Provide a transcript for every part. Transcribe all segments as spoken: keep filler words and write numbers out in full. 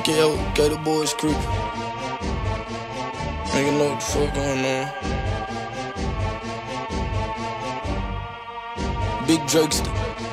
K O, Gator Boys crew. Nigga know what the fuck going on. Big Drakester.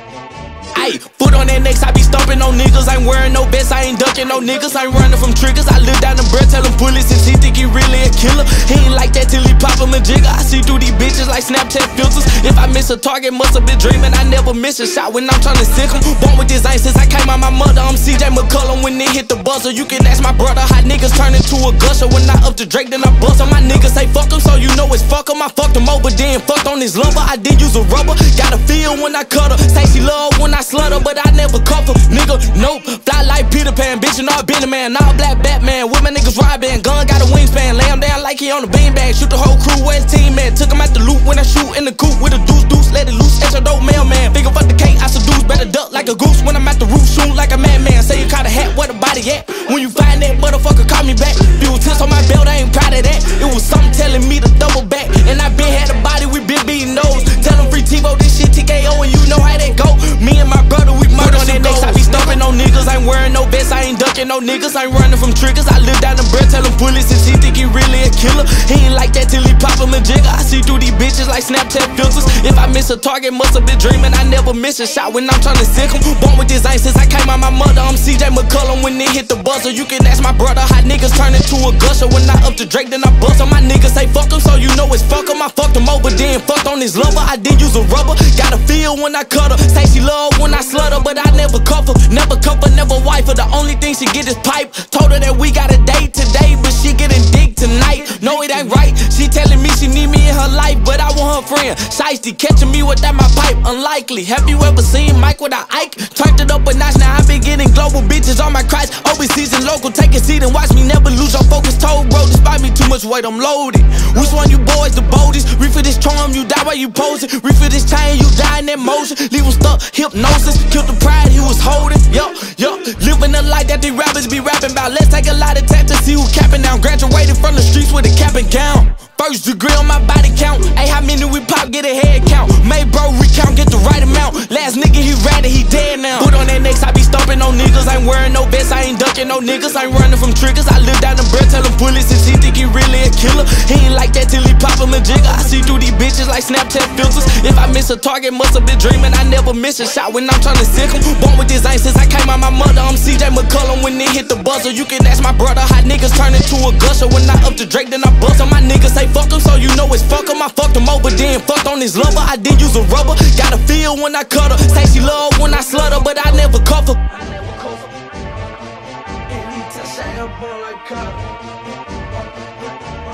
Ayy, foot on that next, I be stomping on niggas. Ain't wearing no vest, I ain't ducking no niggas. Ain't running from triggers. I live down the breath, tell him bullets since he think he really a killer. He ain't like that till he pop him a jigger. I see through these bitches like Snapchat filters. If I miss a target, must have been dreaming. I never miss a shot when I'm trying to sick him. Born with this ain't since I came out my mother. I'm C J McCullum when they hit the buzzer. You can ask my brother how niggas turn into a gusher. When I up to Drake, then I bust him. My niggas say fuck him, so you know it's fuck him. I fucked him over, then fucked on his lumber. I did use a rubber. Got a feel when I cut her. Say she love when I slut her, but I never cuff her. Nigga, nope. Fly like Peter Pan, bitch, and all been a man. All black Batman, with my niggas ride band. Gun got a wingspan, lay him down like he on the beanbag. Shoot the whole crew, where's team man? Took him out the loop when I shoot in the coop with a deuce deuce. Let it loose, extra dope mailman. Bigger fuck the cake, I seduce. Better duck like a goose when I'm at the roof, shoot like a madman. Say you caught a hat, where the body at? When you find that motherfucker, call me back. Few tips on my belt, I ain't proud of that. It was something telling me to double back, and I been had a body, we been beating those. Tell them free T-Bo, this shit T K O, and you know how that go. Me and my brother, we murder on that next. I be stomping on niggas, ain't wearing no vest, I ain't ducking no niggas, ain't running from triggers. I live down the breath, tell him bullets since he think he really a killer. He ain't like that till he pop him a jigger. I see through these bitches like Snapchat filters. If I miss a target, must have been dreaming. I never miss a shot when I'm trying to sick him. Born with this ain't since I came out my mother. I'm C J McCullum when they hit the buzzer. You can ask my brother how niggas turn into a gusher. When I up to Drake, then I bust him. My niggas say fuck him, so you know it's fuck him. I fucked him over, then fucked on his lumber. I did use a rubber. Got a feel when I cut her. Say she love when I slut her, but I never cuff her. Never cuff her, never wife her. The only thing she get is pipe. Told her that we got a date today, but she getting dick tonight. No, it ain't right. She telling me she need me in her life, but I want her friend. Shiesty catching me without my pipe. Unlikely. Have you ever seen Mike without Ike? Turned it up a notch, now I been getting global bitches on my Christ. Overseas and local, take a seat and watch me never lose your focus. Told bro, despite me too much weight, I'm loaded. Which one you boys the boldest? Reef for this charm, you die while you posing. Reef for this chain, you die in that motion. Leave him stuck, hypnosis. Killed the pride he was holding. Yup, yup. Living the life that these rappers be rapping about. Let's take a lot of time to see who capping now. Graduated from the streets with a cap and gown. First degree on my body count. Hey, how many we pop, get a head count. Made bro recount, get the right amount. Last nigga he ratted, he dead now. Put on that next, I be stomping on niggas. Ain't wearing no vest, I ain't ducking no niggas. Ain't running from triggers. I live down the breath, tell him bullets since he think he really a killer. He ain't like that till he pop him a jigger. I see through these bitches like Snapchat filters. If I miss a target, must have been dreaming. I never miss a shot when I'm trying to sick him. Born with this ain't since I came out my mother. I'm C J McCullum when they hit the buzzer. You can ask my brother how niggas turn into a gusher. When I up to Drake, then I bust him. My niggas say fuck him, so you know it's fuck him. I fucked him over, then fucked on his lumber. I did use a rubber. Got a feel when I cut her. Say she love when I slut her, but I never cuff her. I never cuff her. Anytime I have ball like cop.